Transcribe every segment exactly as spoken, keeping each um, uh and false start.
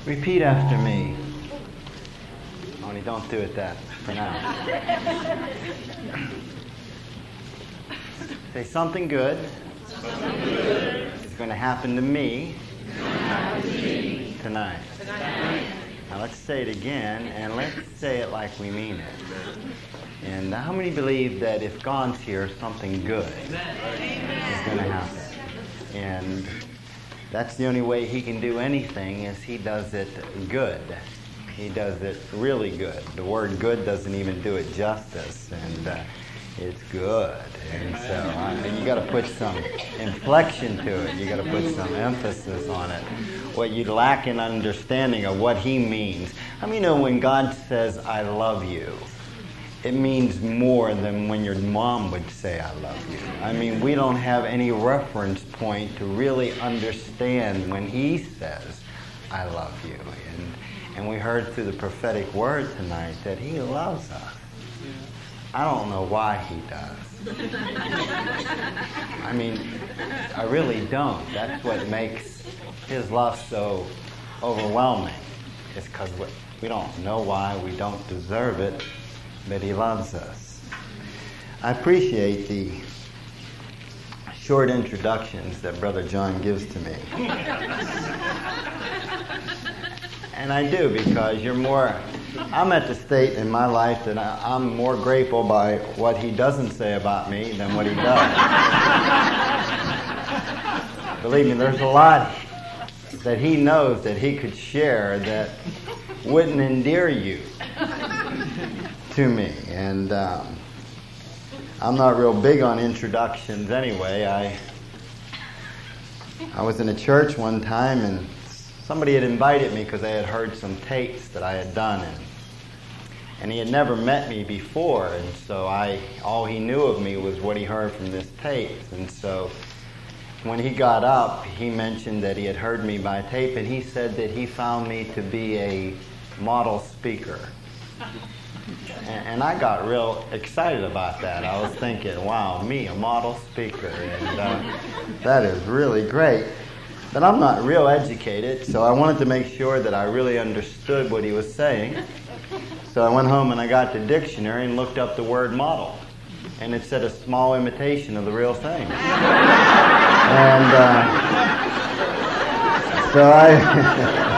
Repeat after me. Only don't do it that for now. Say something good, something good is going to happen to me, happen to me tonight. tonight. Now let's say it again, and let's say it like we mean it. And how many believe that if God's here, something good is going to happen? And that's the only way he can do anything, is he does it good. He does it really good. The word good doesn't even do it justice, and uh, it's good. And so uh, you got to put some inflection to it. You got to put some emphasis on it. What you lack in understanding of what he means. I mean, you know, when God says, "I love you," it means more than when your mom would say, "I love you." I mean, we don't have any reference point to really understand when he says, "I love you." And and we heard through the prophetic word tonight that he loves us. I don't know why he does. I mean, I really don't. That's what makes his love so overwhelming. It's because we, we don't know why, we don't deserve it, but he loves us. I appreciate the short introductions that Brother John gives to me. And I do, because you're more, I'm at the state in my life that I, I'm more grateful by what he doesn't say about me than what he does. Believe me, there's a lot that he knows that he could share that wouldn't endear you to me. And um, I'm not real big on introductions anyway. I I was in a church one time, and somebody had invited me because they had heard some tapes that I had done, and, and he had never met me before, and so I all he knew of me was what he heard from this tape. And so when he got up, he mentioned that he had heard me by tape, and he said that he found me to be a model speaker. And, and I got real excited about that. I was thinking, wow, me, a model speaker, and uh, that is really great. But I'm not real educated, so I wanted to make sure that I really understood what he was saying. So I went home and I got the dictionary and looked up the word model. And it said a small imitation of the real thing. And uh, so I...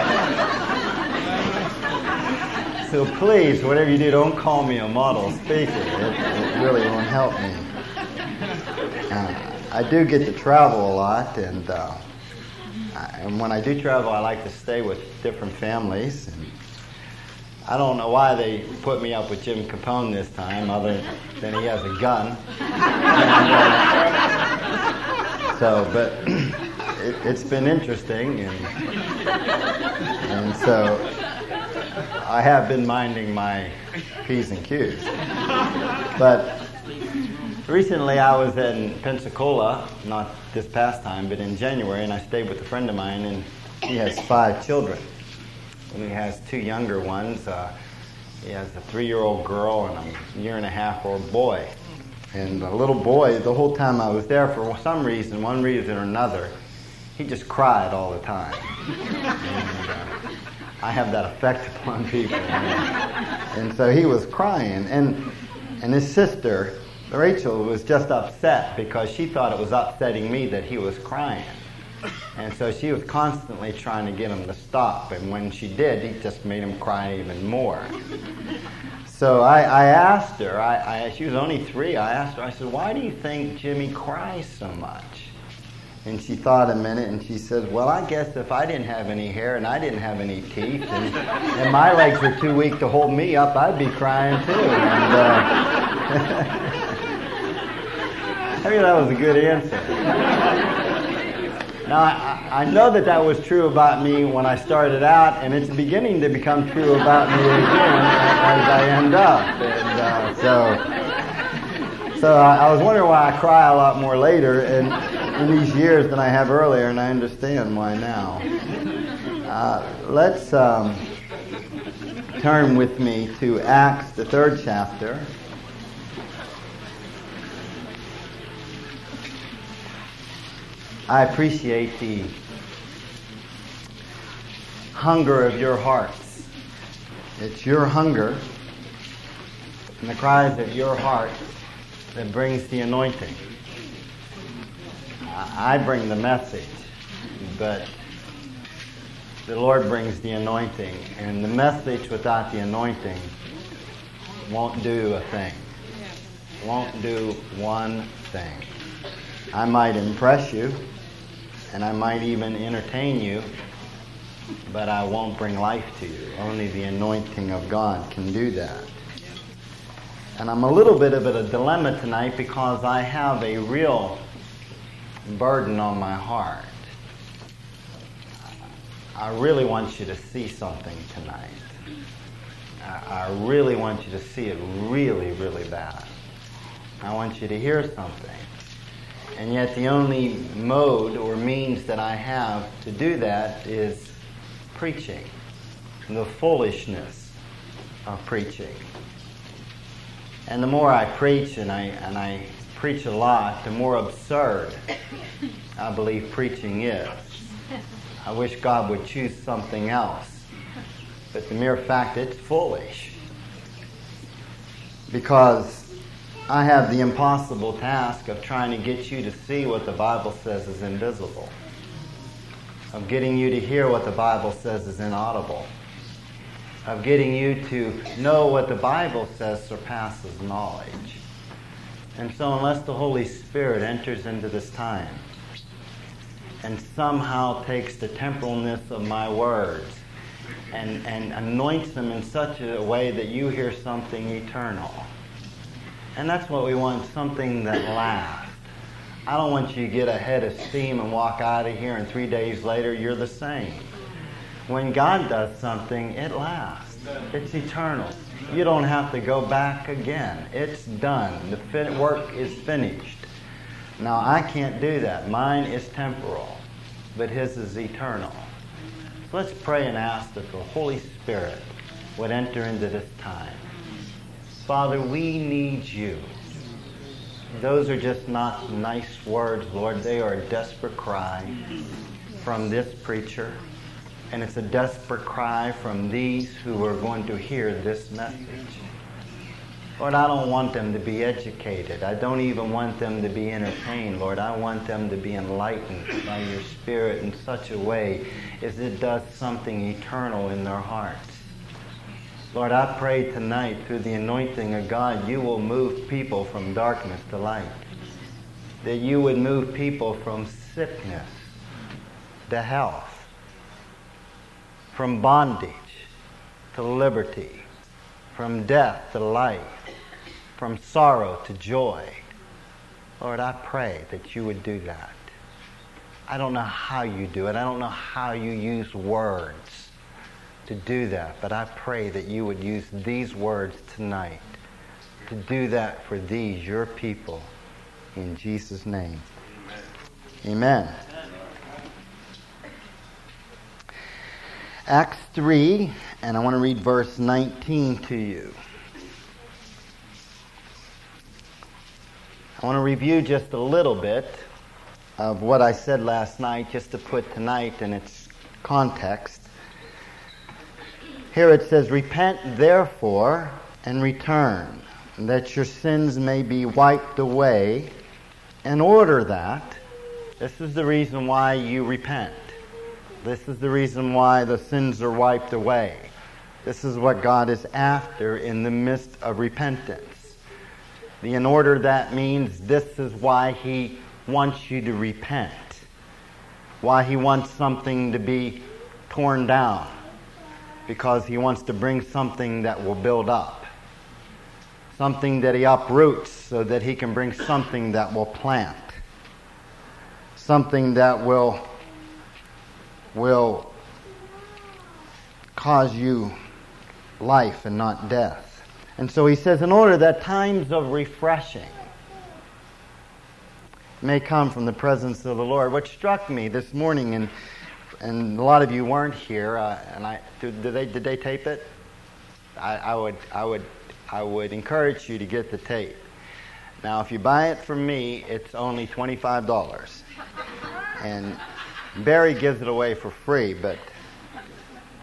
so please, whatever you do, don't call me a model speaker. It, it really won't help me. Uh, I do get to travel a lot, and... Uh, And when I do travel, I like to stay with different families. And I don't know why they put me up with Jim Capone this time, other than he has a gun. And, uh, so, but it, it's been interesting, and and so I have been minding my P's and Q's. But recently I was in Pensacola, not this past time, but in January, and I stayed with a friend of mine, and he has five children. And he has two younger ones. Uh, he has a three-year-old girl and a year-and-a-half-old boy. And the little boy, the whole time I was there, for some reason, one reason or another, he just cried all the time. And, uh, I have that effect upon people. And, and so he was crying. And, and his sister, Rachel, was just upset because she thought it was upsetting me that he was crying. And so she was constantly trying to get him to stop. And when she did, he just made him cry even more. So I, I asked her, I, I, she was only three, I asked her, I said, "Why do you think Jimmy cries so much?" And she thought a minute, and she said, "Well, I guess if I didn't have any hair and I didn't have any teeth, and, and my legs were too weak to hold me up, I'd be crying too." And, uh, I mean, that was a good answer. Now, I, I know that that was true about me when I started out, and it's beginning to become true about me again as I end up. And uh, so, so I, I was wondering why I cry a lot more later in, in these years than I have earlier, and I understand why now. Uh, let's um, turn with me to Acts, the third chapter. I appreciate the hunger of your hearts. It's your hunger and the cries of your heart that brings the anointing. I bring the message, but the Lord brings the anointing, and the message without the anointing won't do a thing. Won't do one thing. I might impress you, and I might even entertain you, but I won't bring life to you. Only the anointing of God can do that. And I'm a little bit of a dilemma tonight because I have a real burden on my heart. I really want you to see something tonight. I really want you to see it really, really bad. I want you to hear something. And yet the only mode or means that I have to do that is preaching. The foolishness of preaching. And the more I preach, and I and I preach a lot, the more absurd I believe preaching is. I wish God would choose something else. But the mere fact it's foolish. Because I have the impossible task of trying to get you to see what the Bible says is invisible. Of getting you to hear what the Bible says is inaudible. Of getting you to know what the Bible says surpasses knowledge. And so unless the Holy Spirit enters into this time and somehow takes the temporalness of my words and, and anoints them in such a way that you hear something eternal. And that's what we want, something that lasts. I don't want you to get a head of steam and walk out of here and three days later you're the same. When God does something, it lasts. It's eternal. You don't have to go back again. It's done. The fin- work is finished. Now, I can't do that. Mine is temporal, but His is eternal. So let's pray and ask that the Holy Spirit would enter into this time. Father, we need You. Those are just not nice words, Lord. They are a desperate cry from this preacher. And it's a desperate cry from these who are going to hear this message. Lord, I don't want them to be educated. I don't even want them to be entertained, Lord. I want them to be enlightened by Your Spirit in such a way as it does something eternal in their hearts. Lord, I pray tonight through the anointing of God, You will move people from darkness to light. That You would move people from sickness to health. From bondage to liberty, from death to life, from sorrow to joy. Lord, I pray that You would do that. I don't know how You do it. I don't know how You use words to do that, but I pray that You would use these words tonight to do that for these, Your people, in Jesus' name. Amen. Acts three, and I want to read verse nineteen to you. I want to review just a little bit of what I said last night, just to put tonight in its context. Here it says, "Repent therefore and return, that your sins may be wiped away, in order that," this is the reason why you repent. This is the reason why the sins are wiped away. This is what God is after in the midst of repentance. The in order that means this is why He wants you to repent. Why He wants something to be torn down. Because He wants to bring something that will build up. Something that He uproots so that He can bring something that will plant. Something that will will cause you life and not death. And so He says, in order that times of refreshing may come from the presence of the Lord. What struck me this morning, and and a lot of you weren't here, uh, and I did, did they did they tape it? I, I would I would I would encourage you to get the tape. Now, if you buy it from me, it's only twenty-five dollars, and Barry gives it away for free, but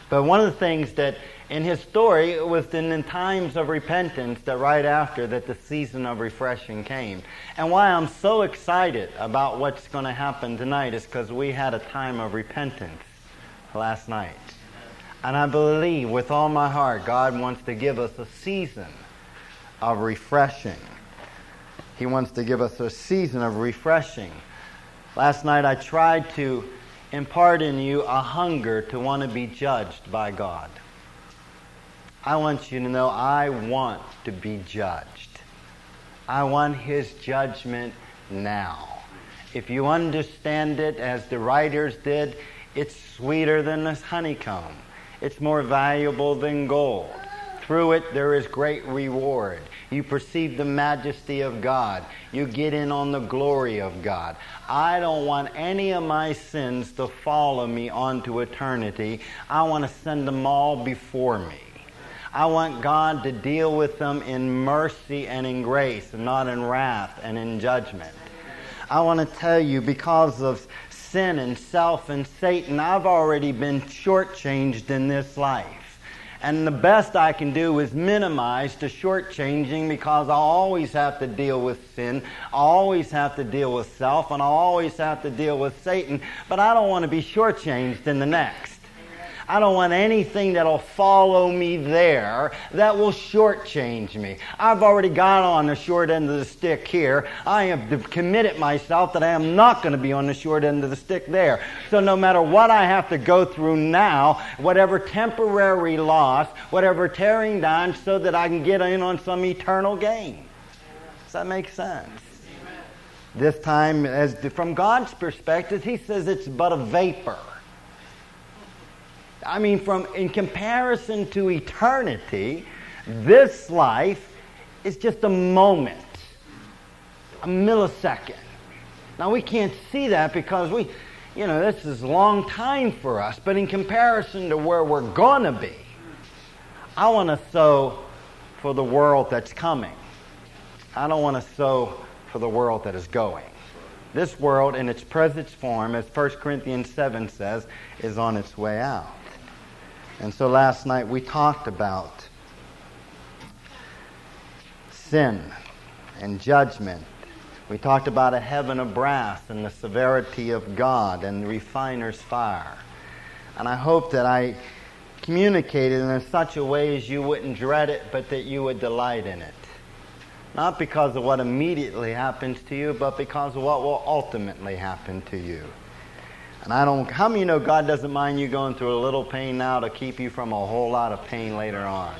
But one of the things that in his story, it was in the times of repentance that right after that the season of refreshing came. And why I'm so excited about what's going to happen tonight is because we had a time of repentance last night. And I believe with all my heart God wants to give us a season of refreshing. He wants to give us a season of refreshing. Last night I tried to impart in you a hunger to want to be judged by God. I want you to know I want to be judged. I want His judgment now. If you understand it as the writers did, it's sweeter than this honeycomb. It's more valuable than gold. Through it, there is great reward. You perceive the majesty of God. You get in on the glory of God. I don't want any of my sins to follow me onto eternity. I want to send them all before me. I want God to deal with them in mercy and in grace, and not in wrath and in judgment. I want to tell you, because of sin and self and Satan, I've already been shortchanged in this life. And the best I can do is minimize the shortchanging, because I always have to deal with sin. I always have to deal with self, and I always have to deal with Satan. But I don't want to be shortchanged in the next. I don't want anything that'll follow me there that will shortchange me. I've already got on the short end of the stick here. I have committed myself that I am not going to be on the short end of the stick there. So no matter what I have to go through now, whatever temporary loss, whatever tearing down, so that I can get in on some eternal gain. Does that make sense? This time, as from God's perspective, He says it's but a vapor. I mean, from in comparison to eternity, this life is just a moment, a millisecond. Now, we can't see that because we, you know, this is a long time for us. But in comparison to where we're going to be, I want to sow for the world that's coming. I don't want to sow for the world that is going. This world, in its present form, as First Corinthians seven says, is on its way out. And so last night we talked about sin and judgment. We talked about a heaven of brass and the severity of God and the refiner's fire. And I hope that I communicated in such a way as you wouldn't dread it, but that you would delight in it. Not because of what immediately happens to you, but because of what will ultimately happen to you. And I don't, how many know God doesn't mind you going through a little pain now to keep you from a whole lot of pain later on?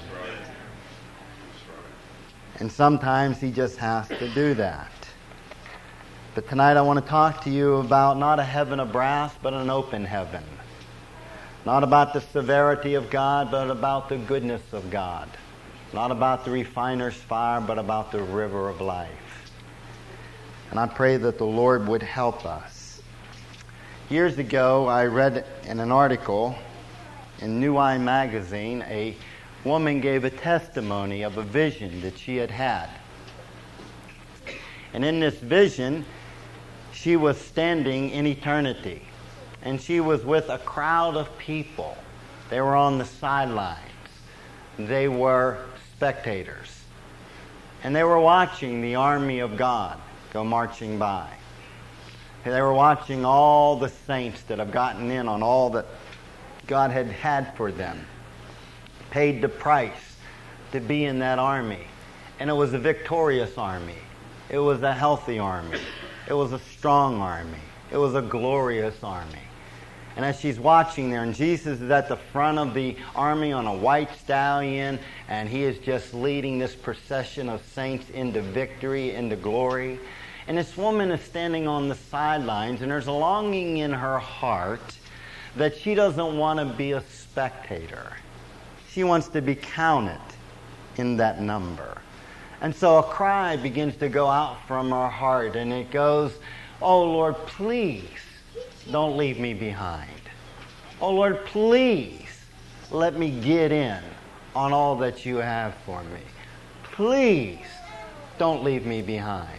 And sometimes He just has to do that. But tonight I want to talk to you about not a heaven of brass, but an open heaven. Not about the severity of God, but about the goodness of God. Not about the refiner's fire, but about the river of life. And I pray that the Lord would help us. Years ago, I read in an article in New Eye magazine, a woman gave a testimony of a vision that she had had. And in this vision, she was standing in eternity. And she was with a crowd of people. They were on the sidelines. They were spectators. And they were watching the army of God go marching by. They were watching all the saints that have gotten in on all that God had had for them. Paid the price to be in that army. And it was a victorious army. It was a healthy army. It was a strong army. It was a glorious army. And as she's watching there, and Jesus is at the front of the army on a white stallion, and He is just leading this procession of saints into victory, into glory. And this woman is standing on the sidelines, and there's a longing in her heart that she doesn't want to be a spectator. She wants to be counted in that number. And so a cry begins to go out from her heart, and it goes, "Oh Lord, please don't leave me behind. Oh Lord, please let me get in on all that you have for me. Please don't leave me behind."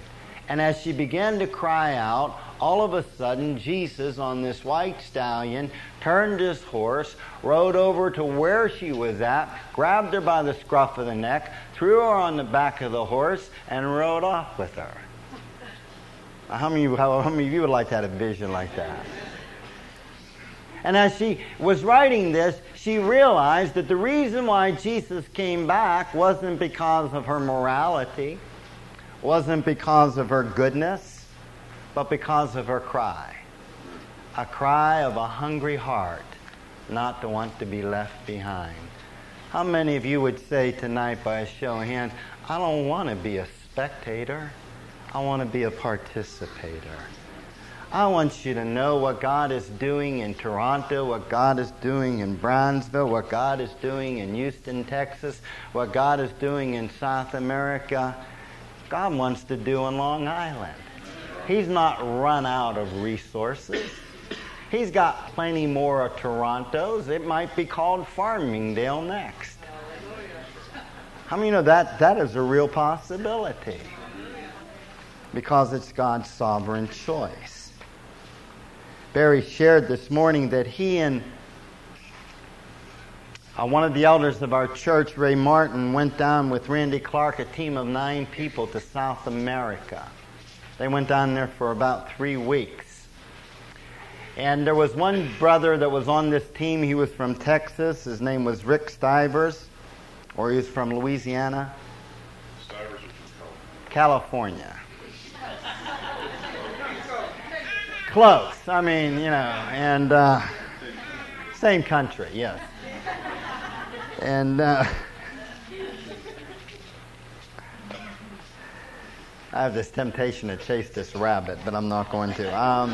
And as she began to cry out, all of a sudden, Jesus on this white stallion turned his horse, rode over to where she was at, grabbed her by the scruff of the neck, threw her on the back of the horse, and rode off with her. Now, how many, how, how many of you would like to have a vision like that? And as she was writing this, she realized that the reason why Jesus came back wasn't because of her morality, wasn't because of her goodness, but because of her cry. A cry of a hungry heart, not to want to be left behind. How many of you would say tonight by a show of hands, I don't want to be a spectator, I want to be a participator. I want you to know what God is doing in Toronto, what God is doing in Brownsville, what God is doing in Houston, Texas, what God is doing in South America. God wants to do in Long Island. He's not run out of resources. He's got plenty more of Torontos. It might be called Farmingdale next. How many know that that is a real possibility? Because it's God's sovereign choice. Barry shared this morning that he and uh, one of the elders of our church, Ray Martin, went down with Randy Clark, a team of nine people, to South America. They went down there for about three weeks. And there was one brother that was on this team. He was from Texas. His name was Rick Stivers, or he was from Louisiana. Stivers is from California. Close. I mean, you know, and uh, same country, yes. And uh, I have this temptation to chase this rabbit, but I'm not going to. Um,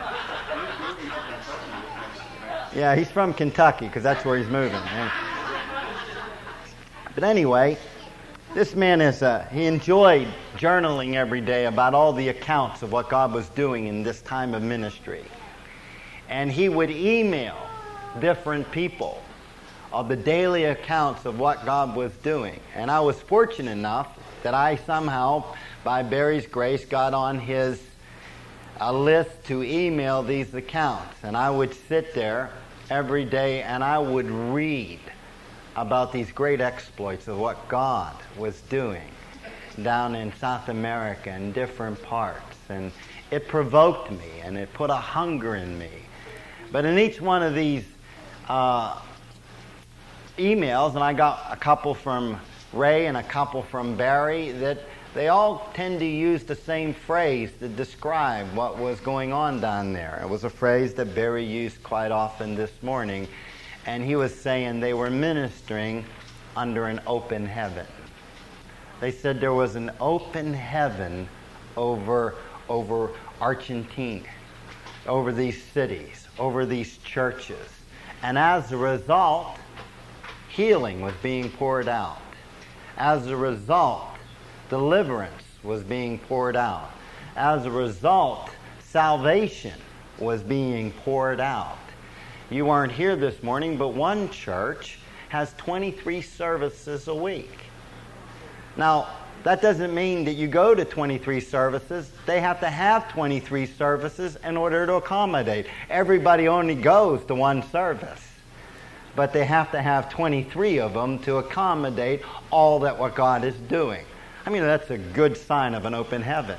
yeah, he's from Kentucky because that's where he's moving. But anyway, this man is, uh, he enjoyed journaling every day about all the accounts of what God was doing in this time of ministry. And he would email different people of the daily accounts of what God was doing. And I was fortunate enough that I somehow, by Barry's grace, got on his uh, list to email these accounts. And I would sit there every day and I would read about these great exploits of what God was doing down in South America in different parts. And it provoked me and it put a hunger in me. But in each one of these uh, emails, and I got a couple from Ray and a couple from Barry, that they all tend to use the same phrase to describe what was going on down there. It was a phrase that Barry used quite often this morning. And he was saying they were ministering under an open heaven. They said there was an open heaven over, over Argentina, over these cities, over these churches. And as a result, healing was being poured out. As a result, deliverance was being poured out. As a result, salvation was being poured out. You weren't here this morning, but one church has twenty-three services a week. Now, that doesn't mean that you go to twenty-three services. They have to have twenty-three services in order to accommodate. Everybody only goes to one service. But they have to have twenty-three of them to accommodate all that what God is doing. I mean, that's a good sign of an open heaven.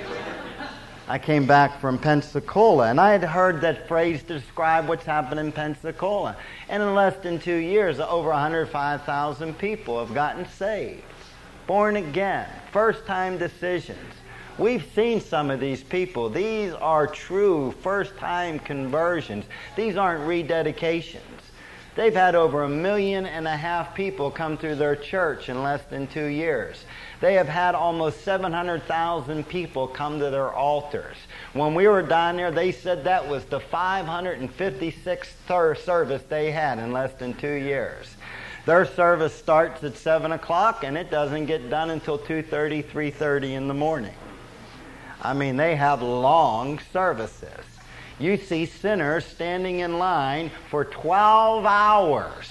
I came back from Pensacola, and I had heard that phrase to describe what's happened in Pensacola. And in less than two years, over one hundred five thousand people have gotten saved, born again, first-time decisions. We've seen some of these people. These are true first-time conversions. These aren't rededications. They've had over a million and a half people come through their church in less than two years. They have had almost seven hundred thousand people come to their altars. When we were down there, they said that was the five hundred fifty-sixth service they had in less than two years. Their service starts at seven o'clock and it doesn't get done until two thirty, three thirty in the morning. I mean, they have long services. You see sinners standing in line for twelve hours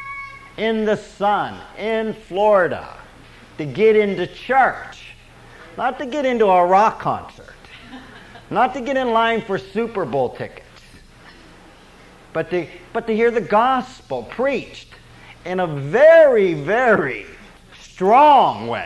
in the sun in Florida to get into church Not to get into a rock concert. Not to get in line for Super Bowl tickets. But to, but to hear the gospel preached in a very, very strong way.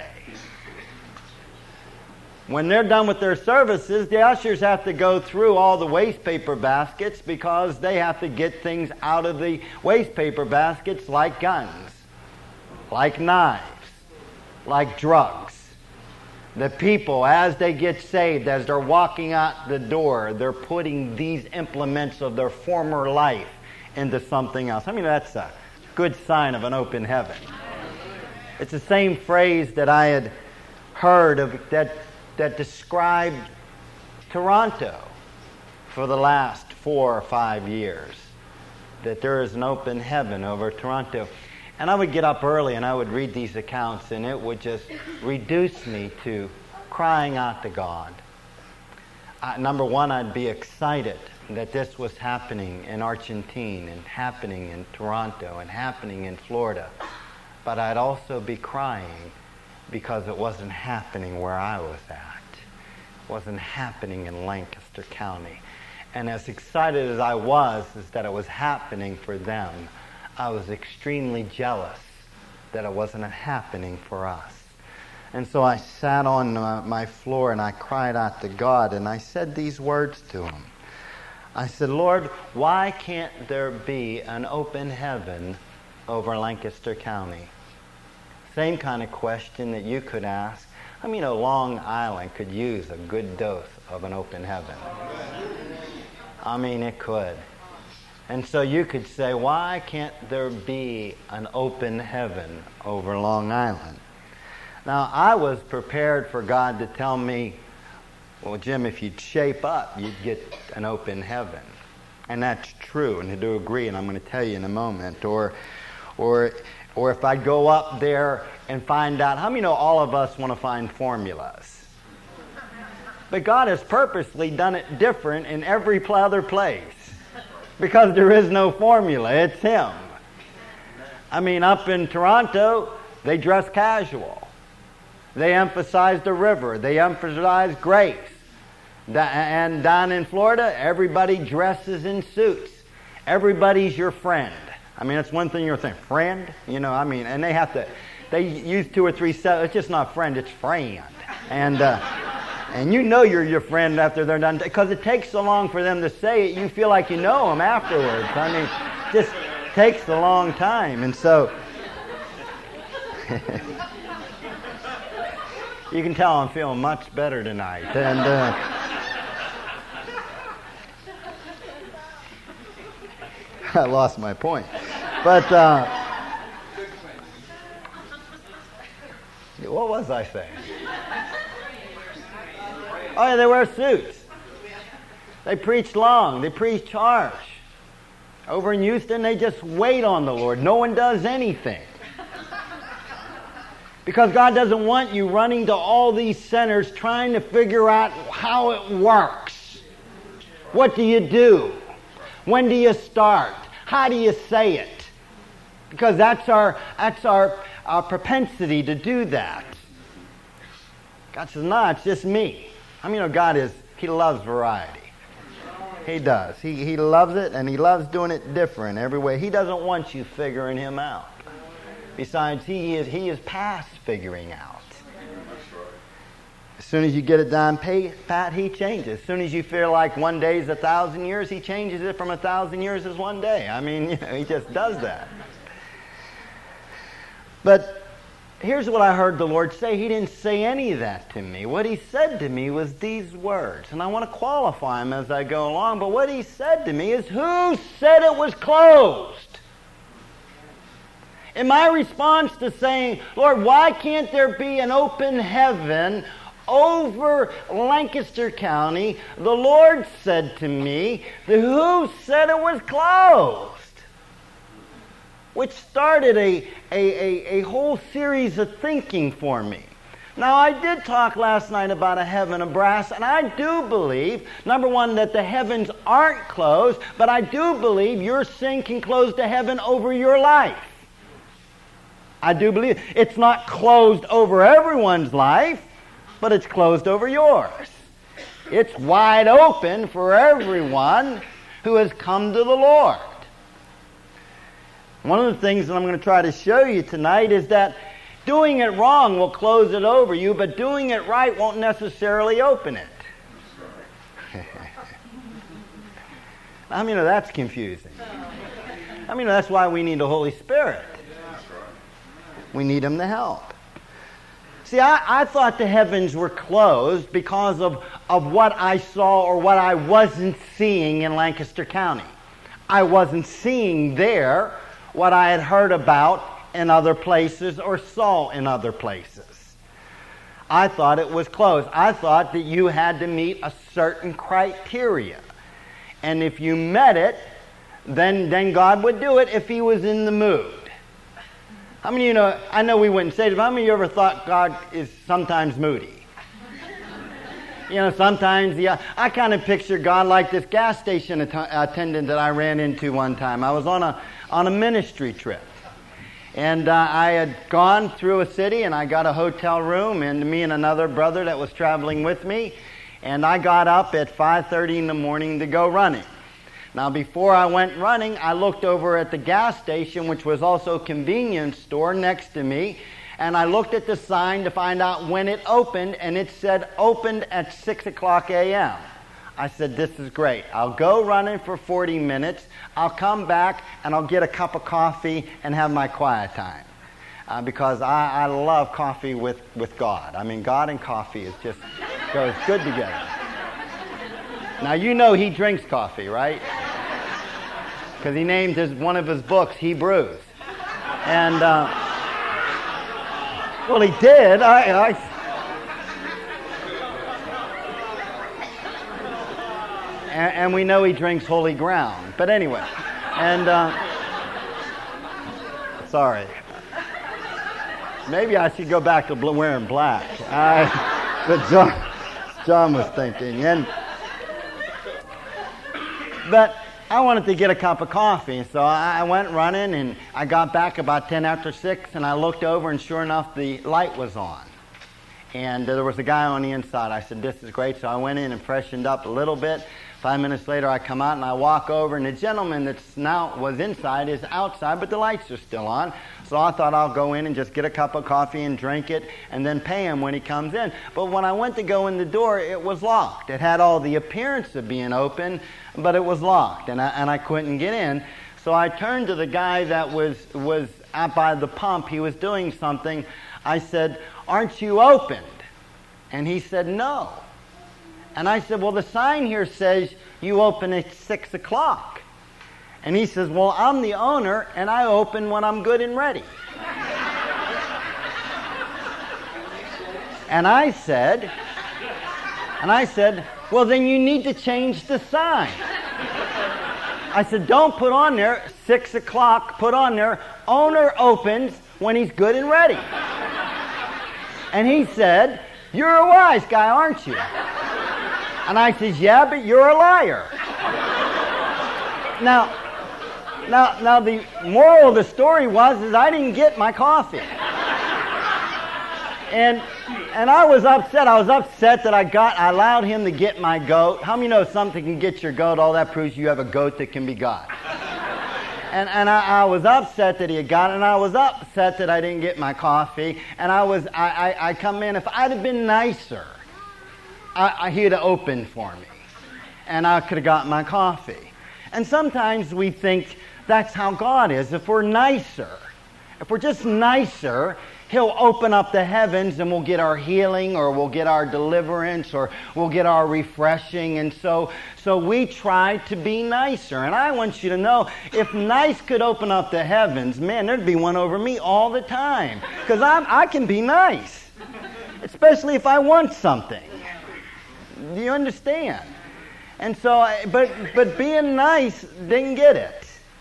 When they're done with their services, the ushers have to go through all the waste paper baskets because they have to get things out of the waste paper baskets like guns, like knives, like drugs. The people, as they get saved, as they're walking out the door, they're putting these implements of their former life into something else. I mean, that's a good sign of an open heaven. It's the same phrase that I had heard of that that described Toronto for the last four or five years, that there is an open heaven over Toronto. And I would get up early and I would read these accounts, and it would just reduce me to crying out to God. Uh, number one, I'd be excited that this was happening in Argentina and happening in Toronto and happening in Florida. But I'd also be crying because it wasn't happening where I was at. It wasn't happening in Lancaster County. And as excited as I was is that it was happening for them, I was extremely jealous that it wasn't happening for us. And so I sat on uh, my floor and I cried out to God, and I said these words to Him. I said, Lord, why can't there be an open heaven over Lancaster County? Same kind of question that you could ask. I mean, a Long Island could use a good dose of an open heaven. I mean, it could. And so you could say, why can't there be an open heaven over Long Island? Now, I was prepared for God to tell me, well, Jim, if you'd shape up, you'd get an open heaven. And that's true, and I do agree, and I'm going to tell you in a moment. Or, or, or if I go up there and find out, how many know all of us want to find formulas? But God has purposely done it different in every other place. Because there is no formula. It's Him. I mean, up in Toronto, they dress casual. They emphasize the river. They emphasize grace. And down in Florida, everybody dresses in suits. Everybody's your friend. I mean, that's one thing you're thinking, friend? You know, I mean, and they have to, they use two or three, it's just not friend, it's friend. And, uh, And you know you're your friend after they're done, because it takes so long for them to say it, you feel like you know them afterwards. I mean, it just takes a long time. And so, you can tell I'm feeling much better tonight. And uh, I lost my point. But, uh, what was I saying? Oh, yeah, they wear suits. They preach long. They preach harsh. Over in Houston, they just wait on the Lord. No one does anything. Because God doesn't want you running to all these centers trying to figure out how it works. What do you do? When do you start? How do you say it? Because that's our, that's our, our propensity to do that. God says, no, it's just me. I mean, you know, God is, He loves variety. He does. He, he loves it, and He loves doing it different every way. He doesn't want you figuring Him out. Besides, He is, he is past figuring out. As soon as you get it down pat, He changes. As soon as you feel like one day is a thousand years, He changes it from a thousand years as one day. I mean, you know, He just does that. But here's what I heard the Lord say. He didn't say any of that to me. What He said to me was these words. And I want to qualify them as I go along. But what He said to me is, who said it was closed? In my response to saying, Lord, why can't there be an open heaven over Lancaster County, the Lord said to me, the who said it was closed? Which started a, a, a, a whole series of thinking for me. Now, I did talk last night about a heaven of brass, and I do believe, number one, that the heavens aren't closed, but I do believe your sin can close the heaven over your life. I do believe it's not closed over everyone's life, but it's closed over yours. It's wide open for everyone who has come to the Lord. One of the things that I'm going to try to show you tonight is that doing it wrong will close it over you, but doing it right won't necessarily open it. I mean, that's confusing. I mean, that's why we need the Holy Spirit. We need Him to help. See, I, I thought the heavens were closed because of, of what I saw or what I wasn't seeing in Lancaster County. I wasn't seeing there what I had heard about in other places or saw in other places. I thought it was closed. I thought that you had to meet a certain criteria. And if you met it, then, then God would do it if He was in the mood. How many of you know, I know we wouldn't say it, but how many of you ever thought God is sometimes moody? You know, sometimes, yeah, I kind of picture God like this gas station att- attendant that I ran into one time. I was on a on a ministry trip. And uh, I had gone through a city, and I got a hotel room, and me and another brother that was traveling with me, and I got up at five thirty in the morning to go running. Now, before I went running, I looked over at the gas station, which was also a convenience store next to me, and I looked at the sign to find out when it opened, and it said opened at six o'clock a.m. I said, this is great. I'll go running for forty minutes. I'll come back, and I'll get a cup of coffee and have my quiet time. Uh, because I, I love coffee with, with God. I mean, God and coffee is just goes good together. Now, you know He drinks coffee, right? Because he named his one of his books Hebrews. And, uh, well, he did. I... I And, and we know he drinks holy ground. But anyway, and uh, sorry, maybe I should go back to bl- wearing black. I, but John, John was thinking, and but I wanted to get a cup of coffee, so I went running, and I got back about ten after six, and I looked over, and sure enough, the light was on. And there was a guy on the inside. I said, this is great. So I went in and freshened up a little bit. Five minutes later, I come out and I walk over, and the gentleman that's now was inside is outside, but the lights are still on. So I thought I'll go in and just get a cup of coffee and drink it and then pay him when he comes in. But when I went to go in the door, it was locked. It had all the appearance of being open, but it was locked, and I, and I couldn't get in. So I turned to the guy that was, was out by the pump. He was doing something. I said, aren't you opened? And he said, no. And I said, well, the sign here says you open at six o'clock. And he says, well, I'm the owner, and I open when I'm good and ready. And I said, and I said, well, then you need to change the sign. I said, don't put on there six o'clock. Put on there, owner opens when he's good and ready. And he said, you're a wise guy, aren't you? And I says, yeah, but you're a liar. Now, now, now the moral of the story was is I didn't get my coffee. And and I was upset. I was upset that I got I allowed him to get my goat. How many know if something can get your goat, all that proves you have a goat that can be got? And and I, I was upset that he had got it, and I was upset that I didn't get my coffee. And I was I, I, I come in, if I'd have been nicer, I, I, he'd have opened for me, and I could have got my coffee. And sometimes we think that's how God is. If we're nicer, if we're just nicer, He'll open up the heavens and we'll get our healing, or we'll get our deliverance, or we'll get our refreshing. And so, so we try to be nicer. And I want you to know, if nice could open up the heavens, man, there'd be one over me all the time. Because I can be nice, especially if I want something. Do you understand? And so, but but being nice didn't get it.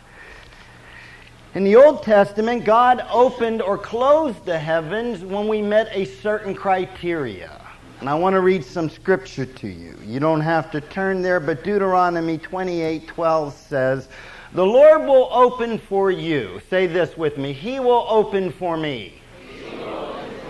In the Old Testament, God opened or closed the heavens when we met a certain criteria. And I want to read some scripture to you. You don't have to turn there, but Deuteronomy twenty-eight twelve says, the Lord will open for you. Say this with me. He will open for me.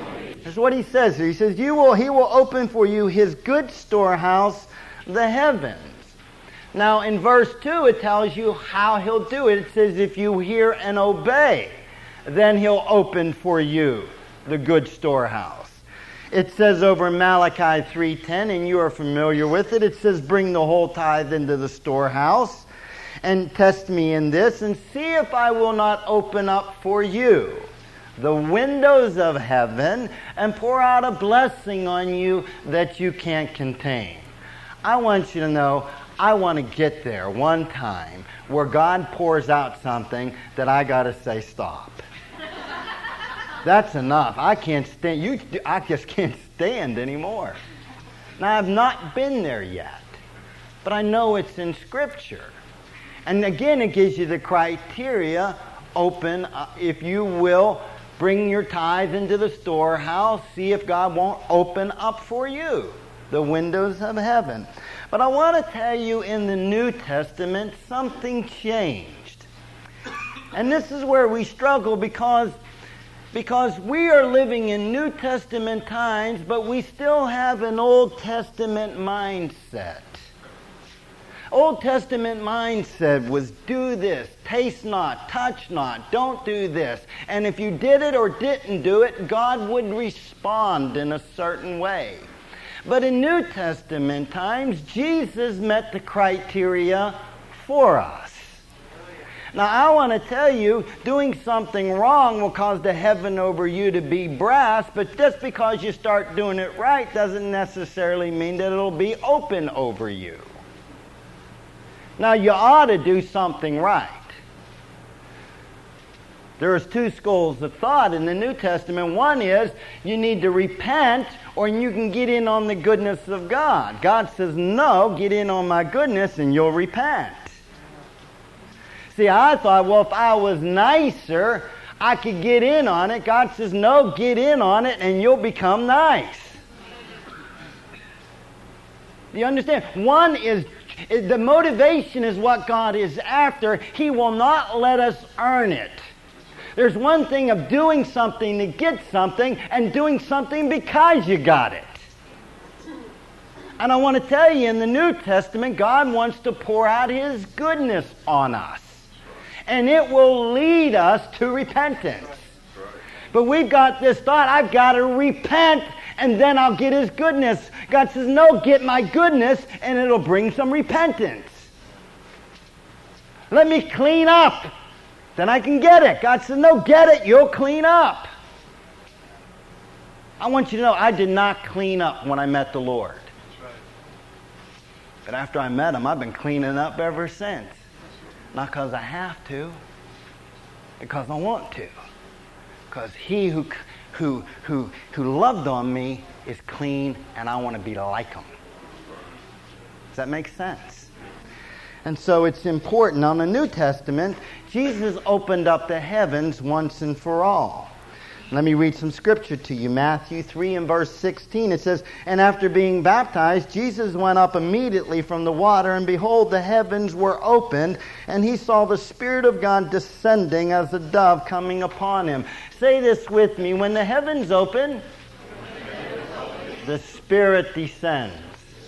That's what he says here. He says, "You will, he will open for you his good storehouse, the heavens." Now, in verse two, it tells you how he'll do it. It says, if you hear and obey, then he'll open for you the good storehouse. It says over in Malachi three ten, and you are familiar with it, it says, "Bring the whole tithe into the storehouse, and test me in this, and see if I will not open up for you the windows of heaven, and pour out a blessing on you that you can't contain." I want you to know, I want to get there one time where God pours out something that I got to say, stop. That's enough. I can't stand, you, I just can't stand anymore. Now, I've not been there yet, but I know it's in Scripture. And again, it gives you the criteria. Open, uh, if you will, bring your tithe into the storehouse. See if God won't open up for you the windows of heaven. But I want to tell you, in the New Testament, something changed. And this is where we struggle because, because we are living in New Testament times, but we still have an Old Testament mindset. Old Testament mindset was do this, taste not, touch not, don't do this. And if you did it or didn't do it, God would respond in a certain way. But in New Testament times, Jesus met the criteria for us. Now, I want to tell you, doing something wrong will cause the heaven over you to be brass, but just because you start doing it right doesn't necessarily mean that it'll be open over you. Now, you ought to do something right. There's two schools of thought in the New Testament. One is you need to repent or you can get in on the goodness of God. God says, no, get in on my goodness and you'll repent. See, I thought, well, if I was nicer, I could get in on it. God says, no, get in on it and you'll become nice. You understand? One is, the motivation is what God is after. He will not let us earn it. There's one thing of doing something to get something and doing something because you got it. And I want to tell you, in the New Testament, God wants to pour out His goodness on us. And it will lead us to repentance. But we've got this thought, I've got to repent and then I'll get His goodness. God says, no, get my goodness and it'll bring some repentance. Let me clean up. Then I can get it. God says, no, get it. You'll clean up. I want you to know, I did not clean up when I met the Lord. That's right. But after I met Him, I've been cleaning up ever since. Not because I have to, because I want to. Because He who, who, who, who loved on me is clean, and I want to be like Him. Does that make sense? And so it's important. On the New Testament, Jesus opened up the heavens once and for all. Let me read some scripture to you. Matthew three and verse sixteen. It says, "And after being baptized, Jesus went up immediately from the water, and behold, the heavens were opened, and He saw the Spirit of God descending as a dove coming upon Him." Say this with me. When the heavens open, the Spirit descends.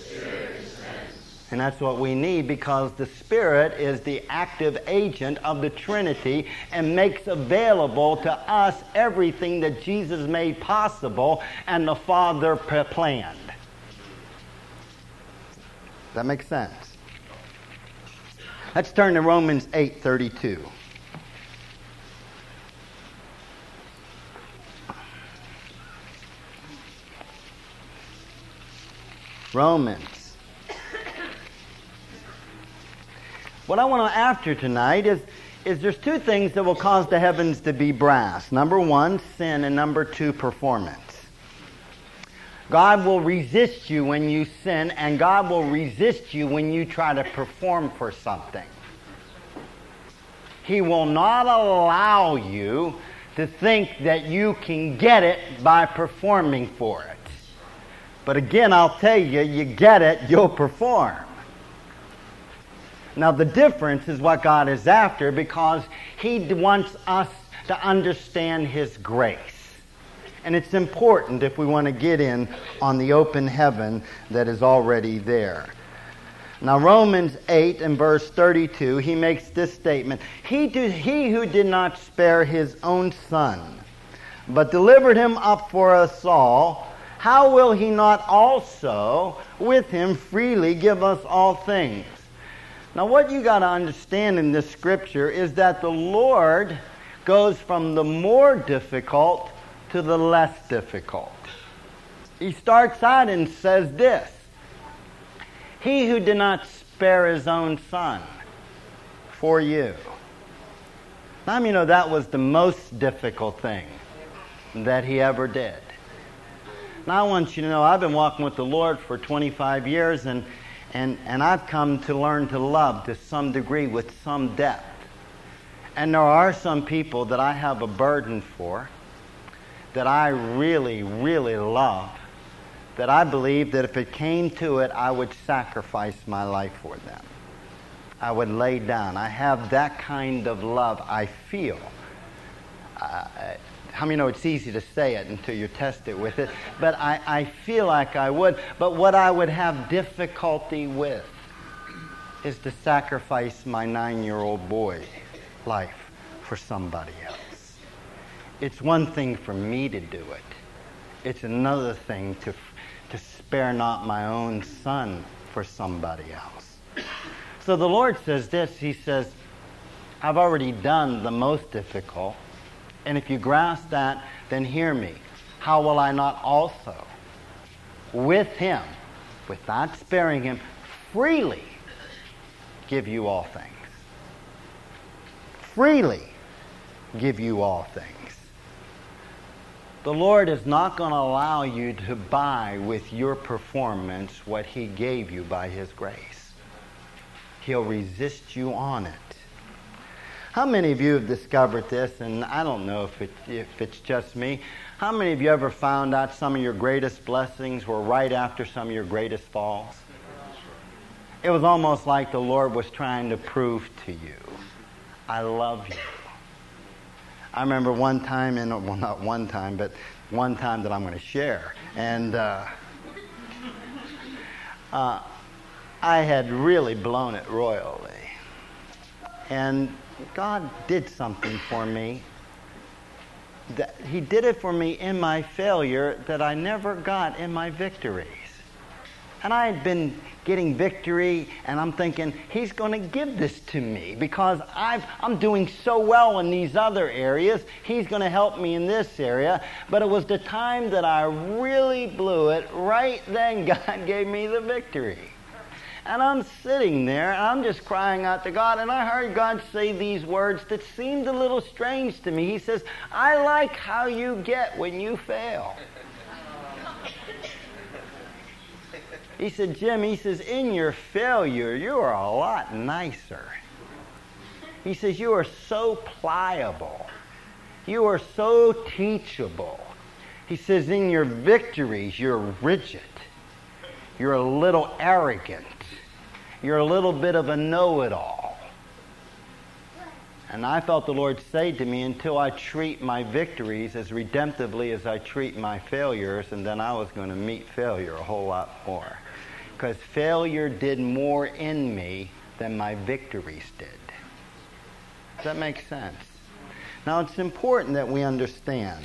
And that's what we need, because the Spirit is the active agent of the Trinity and makes available to us everything that Jesus made possible and the Father planned. Does that make sense? Let's turn to Romans eight thirty-two. Romans. What I want to after tonight is, is there's two things that will cause the heavens to be brass. Number one, sin, and number two, performance. God will resist you when you sin, and God will resist you when you try to perform for something. He will not allow you to think that you can get it by performing for it. But again, I'll tell you, you get it, you'll perform. Now, the difference is what God is after, because He wants us to understand His grace. And it's important if we want to get in on the open heaven that is already there. Now, Romans eight and verse thirty-two, he makes this statement. He, do, he who did not spare his own son, but delivered him up for us all, how will he not also with him freely give us all things? Now, what you got to understand in this scripture is that the Lord goes from the more difficult to the less difficult. He starts out and says this: he who did not spare his own son for you. Now, you know, that was the most difficult thing that he ever did. Now, I want you to know, I've been walking with the Lord for twenty-five years, and, and, and I've come to learn to love to some degree with some depth. And there are some people that I have a burden for, that I really, really love, that I believe that if it came to it, I would sacrifice my life for them. I would lay down. I have that kind of love, I feel. Uh, how many know it's easy to say it until you test it with it? But I, I feel like I would. But what I would have difficulty with is to sacrifice my nine-year-old boy life for somebody else. It's one thing for me to do it. It's another thing to to spare not my own son for somebody else. So the Lord says this, he says, I've already done the most difficult, and if you grasp that, then hear me. How will I not also, with him, without sparing him, freely give you all things? Freely give you all things. The Lord is not going to allow you to buy with your performance what he gave you by his grace. He'll resist you on it. How many of you have discovered this, and I don't know if, it, if it's just me, how many of you ever found out some of your greatest blessings were right after some of your greatest falls? It was almost like the Lord was trying to prove to you, I love you. I remember one time, in, well, not one time, but one time that I'm going to share. And uh, uh, I had really blown it royally. And God did something for me. That he did it for me in my failure that I never got in my victories. And I had been getting victory, and I'm thinking, he's going to give this to me because I've, I'm doing so well in these other areas. He's going to help me in this area. But it was the time that I really blew it. Right then, God gave me the victory. And I'm sitting there, and I'm just crying out to God, and I heard God say these words that seemed a little strange to me. He says, I like how you get when you fail. He said, Jim, he says, in your failure, you are a lot nicer. He says, you are so pliable. You are so teachable. He says, in your victories, you're rigid. You're a little arrogant. You're a little bit of a know-it-all. And I felt the Lord say to me, until I treat my victories as redemptively as I treat my failures, and then I was going to meet failure a whole lot more. Because failure did more in me than my victories did. Does that make sense? Now, it's important that we understand.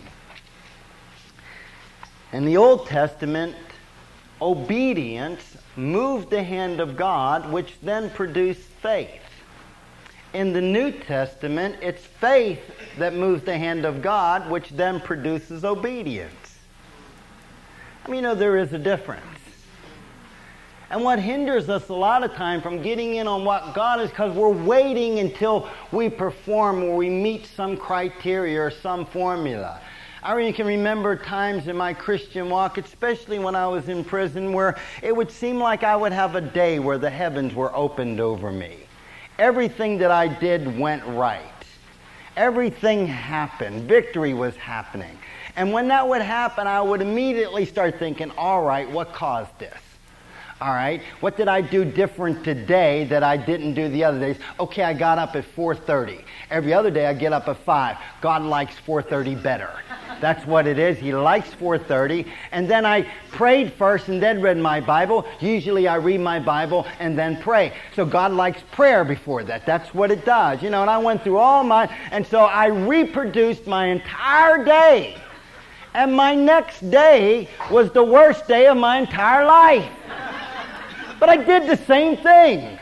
In the Old Testament, obedience moved the hand of God, which then produced faith. In the New Testament, it's faith that moves the hand of God, which then produces obedience. I mean, you know, there is a difference. And what hinders us a lot of time from getting in on what God is, because we're waiting until we perform or we meet some criteria or some formula. I really can remember times in my Christian walk, especially when I was in prison, where it would seem like I would have a day where the heavens were opened over me. Everything that I did went right. Everything happened. Victory was happening. And when that would happen, I would immediately start thinking, all right, what caused this? All right, what did I do different today that I didn't do the other days? Okay, I got up at four thirty. Every other day I get up at five. God likes four thirty better. That's what it is. He likes four thirty. And then I prayed first and then read my Bible. Usually I read my Bible and then pray. So God likes prayer before that. That's what it does. You know, and I went through all my... And so I reproduced my entire day. And my next day was the worst day of my entire life. But I did the same thing.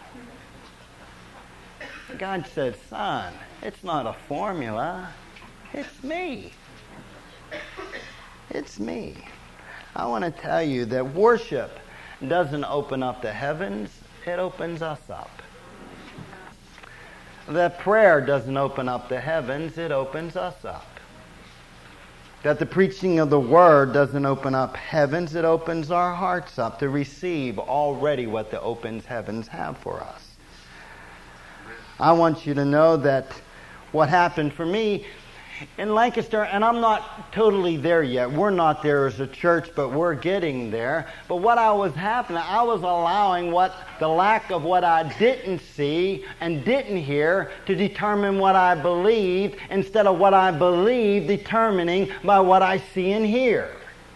God said, son, it's not a formula. It's me. It's me. I want to tell you that worship doesn't open up the heavens. It opens us up. That prayer doesn't open up the heavens. It opens us up. That the preaching of the Word doesn't open up heavens, it opens our hearts up to receive already what the open heavens have for us. I want you to know that what happened for me in Lancaster, and I'm not totally there yet. We're not there as a church, but we're getting there. But what I was happening, I was allowing what the lack of what I didn't see and didn't hear to determine what I believed, instead of what I believe determining by what I see and hear.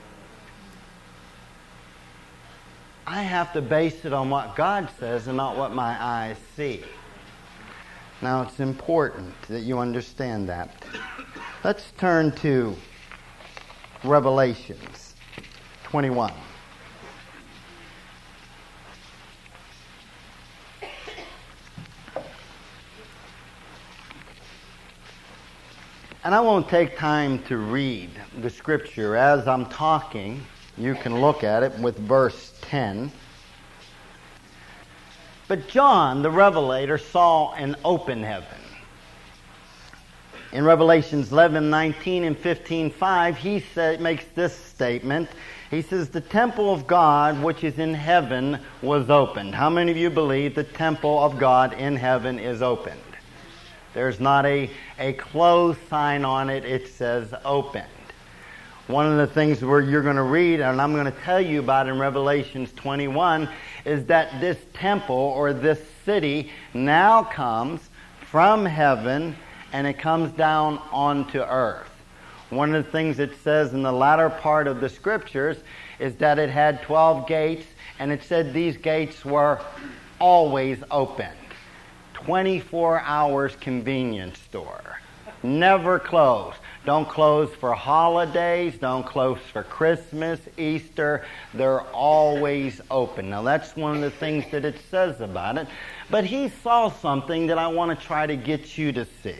I have to base it on what God says and not what my eyes see. Now, it's important that you understand that. Let's turn to Revelations twenty-one. And I won't take time to read the scripture. As I'm talking, you can look at it with verse ten. But John, the Revelator, saw an open heaven. In Revelations eleven, nineteen, and fifteen, five, he say, makes this statement. He says, the temple of God which is in heaven was opened. How many of you believe the temple of God in heaven is opened? There's not a, a closed sign on it. It says opened. One of the things where you're going to read, and I'm going to tell you about in Revelations twenty-one, is that this temple or this city now comes from heaven and it comes down onto earth. One of the things it says in the latter part of the scriptures is that it had twelve gates, and it said these gates were always open. twenty-four hours convenience store. Never closed. Don't close for holidays. Don't close for Christmas, Easter. They're always open. Now, that's one of the things that it says about it. But he saw something that I want to try to get you to see.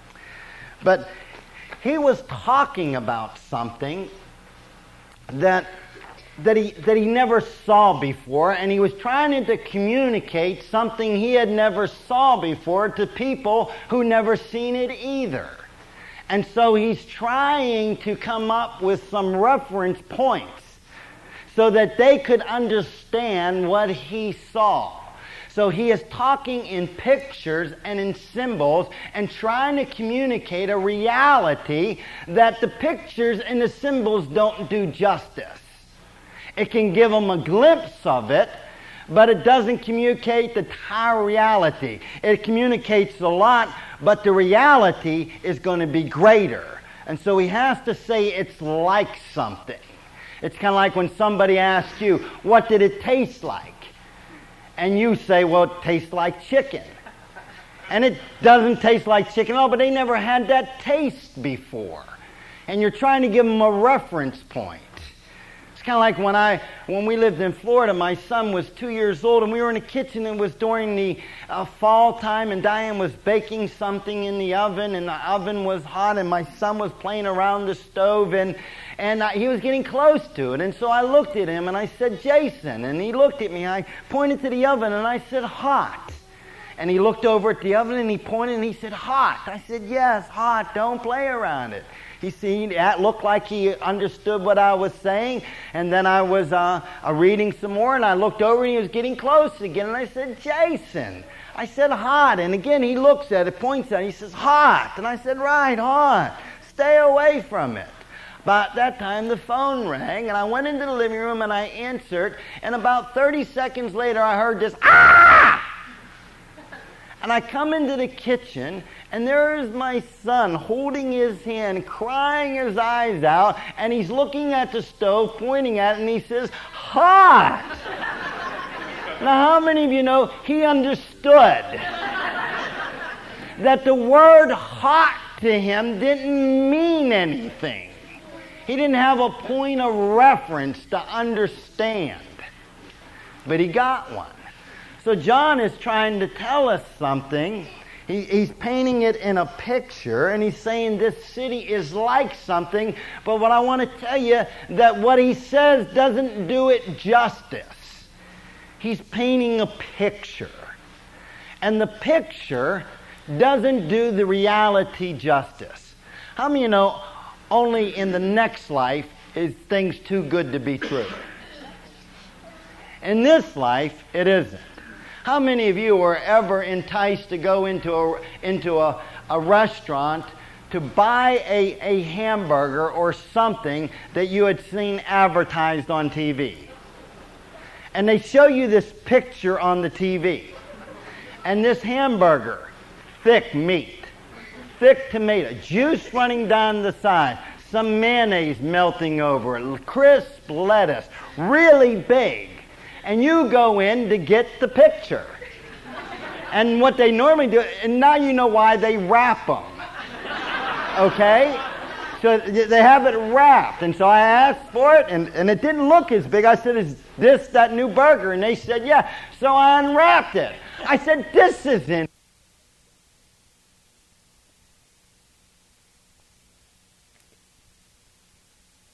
But he was talking about something that that he that he never saw before, and he was trying to communicate something he had never saw before to people who never seen it either. And so he's trying to come up with some reference points so that they could understand what he saw. So he is talking in pictures and in symbols and trying to communicate a reality that the pictures and the symbols don't do justice. It can give them a glimpse of it, but it doesn't communicate the entire reality. It communicates a lot, but the reality is going to be greater. And so he has to say it's like something. It's kind of like when somebody asks you, what did it taste like? And you say, well, it tastes like chicken. And it doesn't taste like chicken. Oh, but they never had that taste before. And you're trying to give them a reference point. It's kind of like when I, when we lived in Florida, my son was two years old, and we were in the kitchen, and it was during the uh, fall time, and Diane was baking something in the oven, and the oven was hot, and my son was playing around the stove, and and uh, he was getting close to it. And so I looked at him, and I said, Jason, and he looked at me. I pointed to the oven, and I said, hot. And he looked over at the oven, and he pointed, and he said, hot. I said, yes, hot. Don't play around it. He seemed, it looked like he understood what I was saying. And then I was uh, uh, reading some more, and I looked over, and he was getting close again. And I said, Jason. I said, hot. And again, he looks at it, points at it. He says, hot. And I said, right, hot. Stay away from it. About that time, the phone rang, and I went into the living room and I answered, and about thirty seconds later, I heard this, ah! And I come into the kitchen, and there is my son holding his hand, crying his eyes out, and he's looking at the stove, pointing at it, and he says, hot! Now, how many of you know he understood that the word hot to him didn't mean anything? He didn't have a point of reference to understand, but he got one. So John is trying to tell us something. He, he's painting it in a picture, and he's saying this city is like something. But what I want to tell you, that what he says doesn't do it justice. He's painting a picture. And the picture doesn't do the reality justice. How many of you know only in the next life is things too good to be true? In this life, it isn't. How many of you were ever enticed to go into a, into a, a restaurant to buy a, a hamburger or something that you had seen advertised on T V? And they show you this picture on the T V. And this hamburger, thick meat, thick tomato, juice running down the side, some mayonnaise melting over it, crisp lettuce, really big. And you go in to get the picture. And what they normally do, and now you know why they wrap them. Okay? So they have it wrapped. And so I asked for it, and, and it didn't look as big. I said, is this that new burger? And they said, yeah. So I unwrapped it. I said, this isn't